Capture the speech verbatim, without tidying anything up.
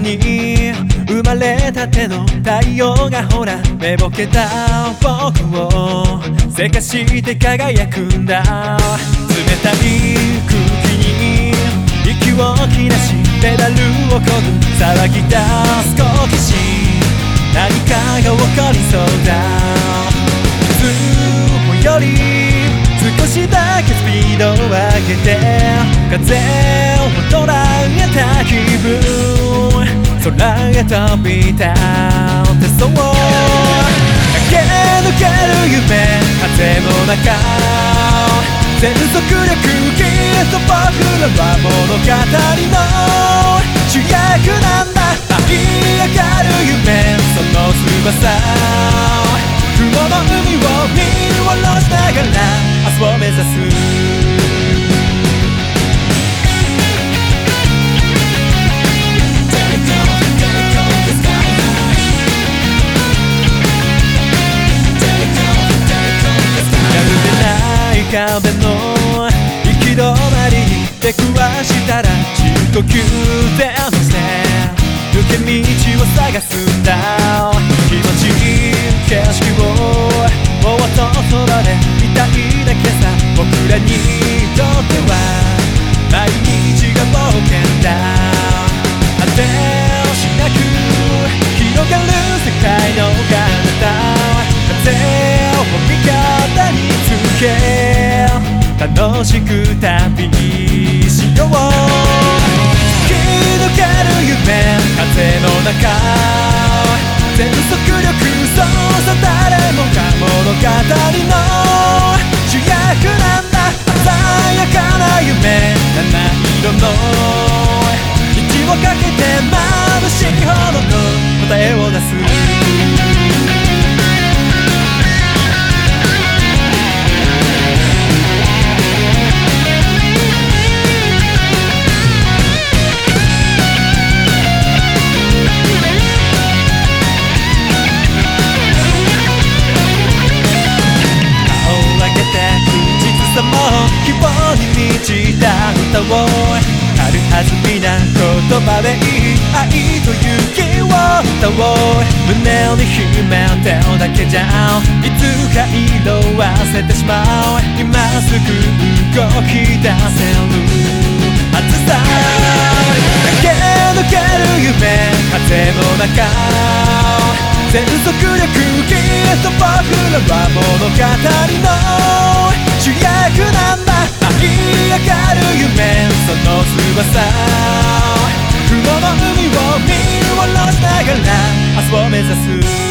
に生まれたての太陽がほら寝ぼけた僕をせかして輝くんだ。冷たい空気に息を切らしペダルをこぐ騒ぎ出す好奇心、何かが起こりそうだ。いつもより少しだけスピードを上げて風を捉えた気分、空へ飛び立ってそう駆け抜ける夢、風の中全速力きっと僕らは物語の主役なんだ。舞い上がる夢、その翼雲の海を見下ろしながら明日を目指す。壁の行き止まりに出くわしたら深呼吸で乗せ抜け道を探すんだ。気持ちいい景色をもっとそばで見たいだけさ。僕らにとっては毎日が冒険だ。果てしなく広がる世界の彼方、風を味方につけ楽しく旅しよう。突き抜ける夢、風の中全速力、そうさ誰もが物語の主役なんだ。鮮やかな夢、七色の道をかけて眩しいほどの答えを出す。希望に満ちた歌を軽はずみな言葉でいい愛と勇気を歌おう。胸に秘めてるだけじゃいつか色あせてしまう。今すぐ動き出せるはずさ。駆け抜ける夢、風の中全速力きっと僕らは物語の主役なんだ。舞い上がる夢、その翼雲の海を見下ろしながら明日を目指す。